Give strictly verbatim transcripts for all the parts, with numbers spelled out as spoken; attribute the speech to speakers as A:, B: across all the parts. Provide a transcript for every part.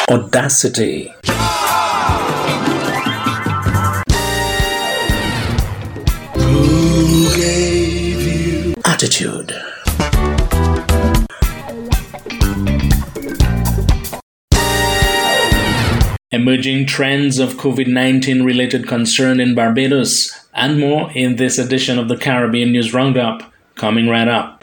A: Audacity. Who gave you attitude? Emerging trends of COVID nineteen related concern in Barbados and more in this edition of the Caribbean News Roundup. Coming right up.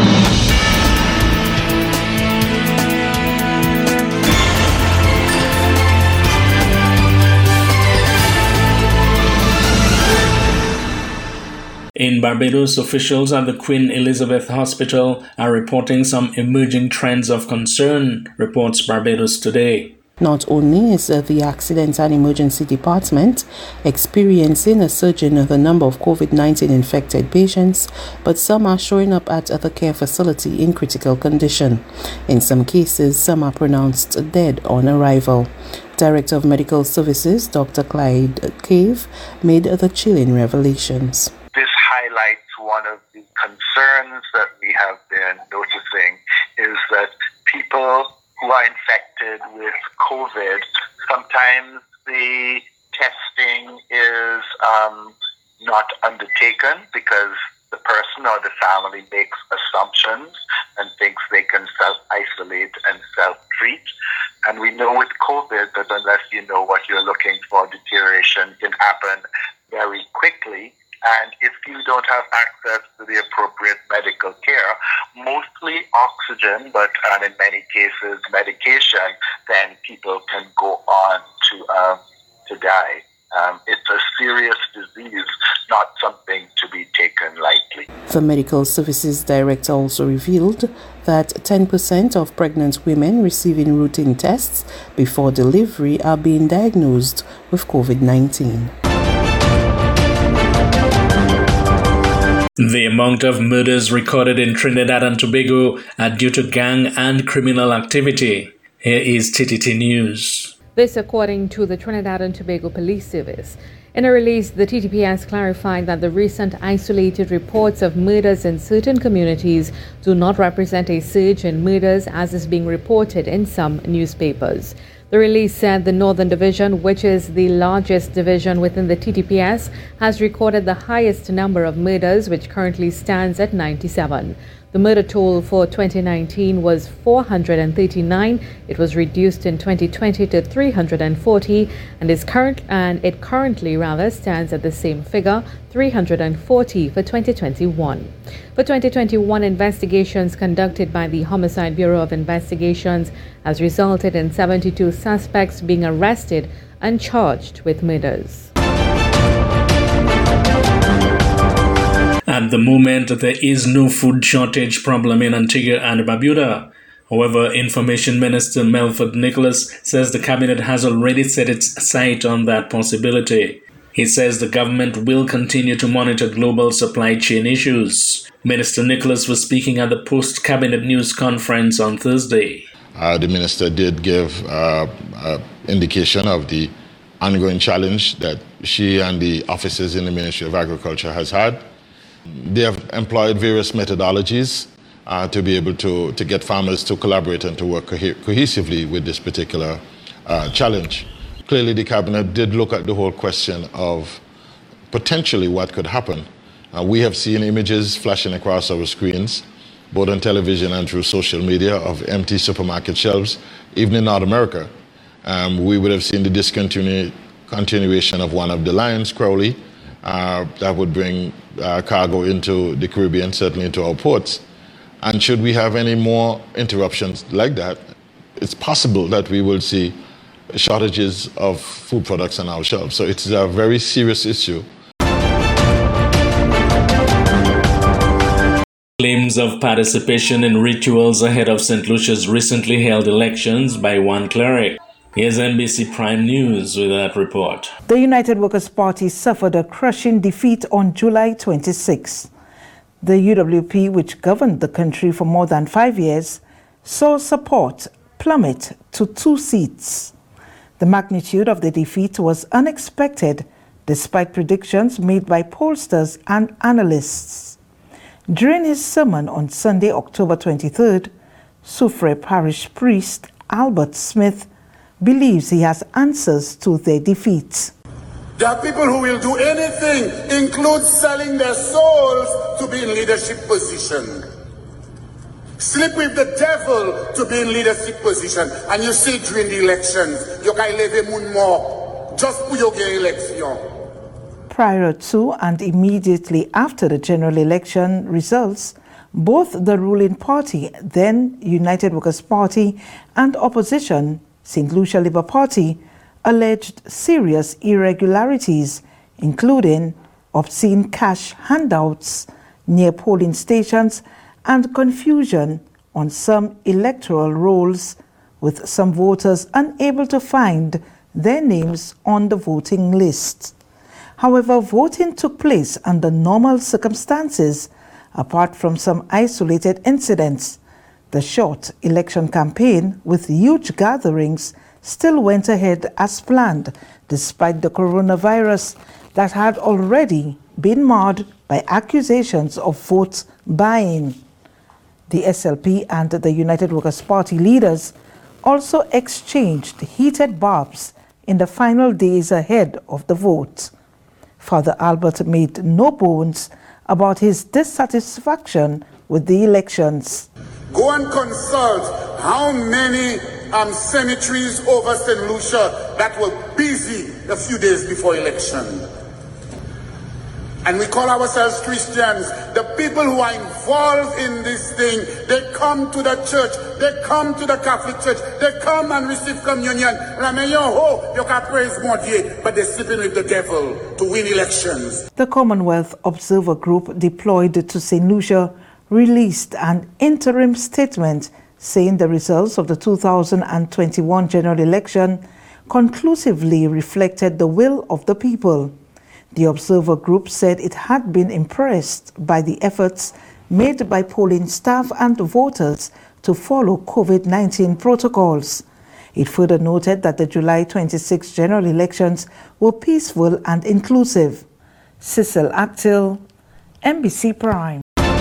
A: In Barbados, officials at the Queen Elizabeth Hospital are reporting some emerging trends of concern, reports Barbados Today.
B: Not only is the Accident and Emergency Department experiencing a surge in the number of COVID nineteen infected patients, but some are showing up at the care facility in critical condition. In some cases, some are pronounced dead on arrival. Director of Medical Services, Doctor Clyde Cave, made the chilling revelations.
C: This highlights one of the concerns that we have been noticing is that people who are infected with COVID, sometimes the testing is um, not undertaken because the person or the family makes assumptions and thinks they can self-isolate and self-treat. And we know with COVID that unless you know what you're looking for, deterioration can happen very quickly. And if you don't have access to the appropriate medical care, mostly oxygen, but and in many cases medication, then people can go on to um, to die. Um, it's a serious disease, not something to be taken lightly.
B: The Medical Services Director also revealed that ten percent of pregnant women receiving routine tests before delivery are being diagnosed with COVID nineteen.
A: The amount of murders recorded in Trinidad and Tobago are due to gang and criminal activity. Here is T T T News.
D: This according to the Trinidad and Tobago Police Service. In a release, the T T P S clarified that the recent isolated reports of murders in certain communities do not represent a surge in murders as is being reported in some newspapers. The release said the Northern Division, which is the largest division within the T T P S, has recorded the highest number of murders, which currently stands at ninety-seven. The murder toll for twenty nineteen was four hundred thirty-nine. It was reduced in twenty twenty to three hundred forty, and is current and it currently rather stands at the same figure, three hundred forty for twenty twenty-one. For twenty twenty-one, investigations conducted by the Homicide Bureau of Investigations has resulted in seventy-two suspects being arrested and charged with murders.
A: At the moment, there is no food shortage problem in Antigua and Barbuda. However, Information Minister Melford Nicholas says the cabinet has already set its sight on that possibility. He says the government will continue to monitor global supply chain issues. Minister Nicholas was speaking at the post-cabinet news conference on Thursday.
E: Uh, the minister did give uh, uh, indication of the ongoing challenge that she and the officers in the Ministry of Agriculture has had. They have employed various methodologies uh, to be able to, to get farmers to collaborate and to work co- cohesively with this particular uh, challenge. Clearly, the cabinet did look at the whole question of potentially what could happen. Uh, we have seen images flashing across our screens, both on television and through social media, of empty supermarket shelves, even in North America. Um, we would have seen the discontinuation continuation of one of the lines, Crowley, uh, that would bring uh, cargo into the Caribbean, certainly into our ports. And should we have any more interruptions like that, it's possible that we will see shortages of food products on our shelves. So it's a very serious issue.
A: Claims of participation in rituals ahead of Saint Lucia's recently held elections by one cleric. Here's N B C Prime News with that report.
F: The United Workers' Party suffered a crushing defeat on July twenty-sixth. The U W P, which governed the country for more than five years, saw support plummet to two seats. The magnitude of the defeat was unexpected, despite predictions made by pollsters and analysts. During his sermon on Sunday, October twenty-third, Soufriere Parish Priest Albert Smith believes he has answers to their defeat.
G: There are people who will do anything, include selling their souls to be in leadership position. Sleep with the devil to be in leadership position. And you see during the elections, you can live a more just for your election.
F: Prior to and immediately after the general election results, both the ruling party, then United Workers' Party, and opposition, Saint Lucia Labour Party, alleged serious irregularities, including obscene cash handouts near polling stations and confusion on some electoral rolls, with some voters unable to find their names on the voting list. However, voting took place under normal circumstances, apart from some isolated incidents. The short election campaign with huge gatherings still went ahead as planned, despite the coronavirus that had already been marred by accusations of vote buying. The S L P and the United Workers' Party leaders also exchanged heated barbs in the final days ahead of the vote. Father Albert made no bones about his dissatisfaction with the elections.
G: Go and consult how many um, cemeteries over Saint Lucia that were busy a few days before election. And we call ourselves Christians. The people who are involved in this thing, they come to the church, they come to the Catholic Church, they come and receive communion. You can praise more, but they're sleeping with the devil to win elections.
F: The Commonwealth Observer Group deployed to Saint Lucia released an interim statement saying the results of the two thousand twenty-one general election conclusively reflected the will of the people. The Observer Group said it had been impressed by the efforts made by polling staff and voters to follow COVID nineteen protocols. It further noted that the July twenty-sixth general elections were peaceful and inclusive. Cecil Actil, M B C Prime.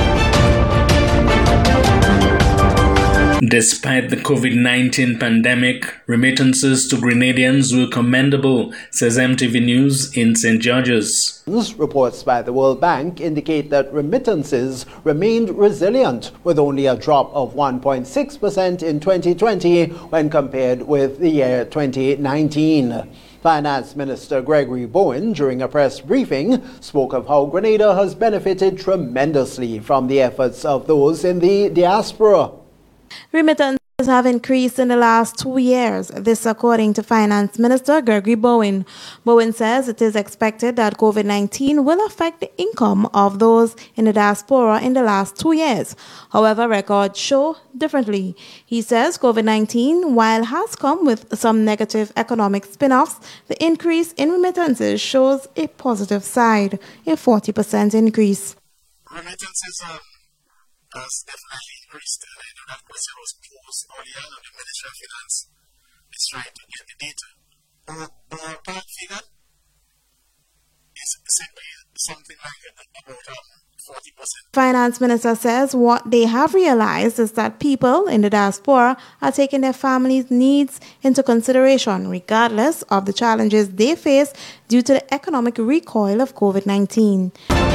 A: Despite the COVID nineteen pandemic, remittances to Grenadians were commendable, says M T V News in Saint George's.
H: Reports by the World Bank indicate that remittances remained resilient, with only a drop of one point six percent in twenty twenty when compared with the year twenty nineteen. Finance Minister Gregory Bowen, during a press briefing, spoke of how Grenada has benefited tremendously from the efforts of those in the diaspora.
I: Remittances have increased in the last two years, this according to Finance Minister Gregory Bowen. Bowen says it is expected that COVID nineteen will affect the income of those in the diaspora in the last two years. However, records show differently. He says COVID nineteen, while has come with some negative economic spin-offs, the increase in remittances shows a positive side, a forty percent increase.
J: Remittances um, has definitely increased. I know that question was posed earlier, and the Ministry of Finance is trying to get the data. The ballpark figure is simply something like about um, forty percent.
I: Finance Minister says what they have realized is that people in the diaspora are taking their families' needs into consideration, regardless of the challenges they face due to the economic recoil of COVID nineteen.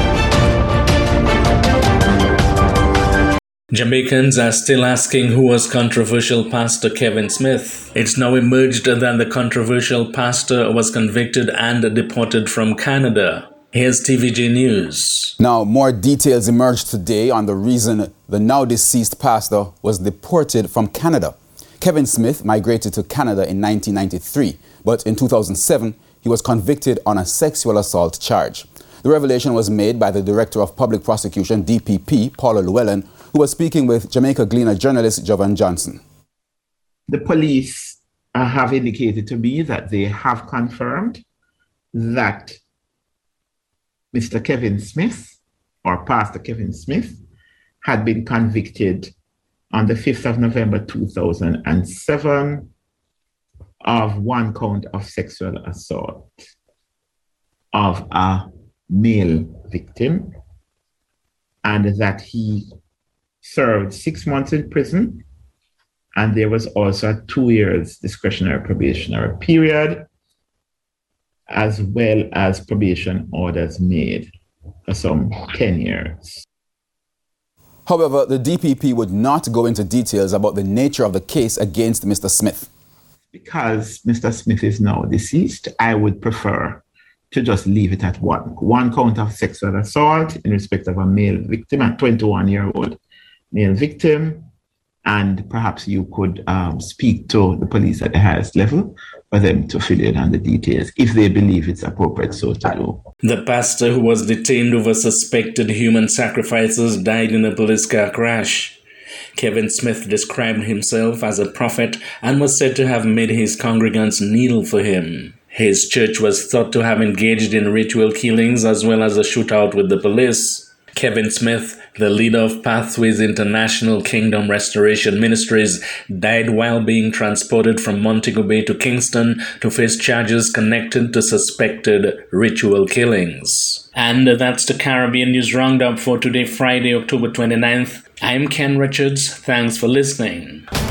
A: Jamaicans are still asking who was controversial pastor Kevin Smith. It's now emerged that the controversial pastor was convicted and deported from Canada. Here's T V J News.
K: Now, more details emerged today on the reason the now deceased pastor was deported from Canada. Kevin Smith migrated to Canada in nineteen ninety-three, but in two thousand seven, he was convicted on a sexual assault charge. The revelation was made by the Director of Public Prosecution, D P P, Paula Llewellyn, who was speaking with Jamaica Gleaner journalist Jovan Johnson.
L: The police uh, have indicated to me that they have confirmed that Mister Kevin Smith, or Pastor Kevin Smith, had been convicted on the fifth of November two thousand seven of one count of sexual assault of a male victim, and that he served six months in prison And there was also a two years discretionary probationary period, as well as probation orders made for some ten years.
K: However, the D P P would not go into details about the nature of the case against Mister Smith.
L: Because Mister Smith is now deceased, I would prefer to just leave it at one. One count of sexual assault in respect of a male victim, a twenty-one-year-old male victim, and perhaps you could um, speak to the police at the highest level for them to fill in on the details, if they believe it's appropriate so to do.
A: The pastor who was detained over suspected human sacrifices died in a police car crash. Kevin Smith described himself as a prophet and was said to have made his congregants kneel for him. His church was thought to have engaged in ritual killings as well as a shootout with the police. Kevin Smith, the leader of Pathways International Kingdom Restoration Ministries, died while being transported from Montego Bay to Kingston to face charges connected to suspected ritual killings. And that's the Caribbean News Roundup for today, Friday, October twenty-ninth. I'm Ken Richards. Thanks for listening.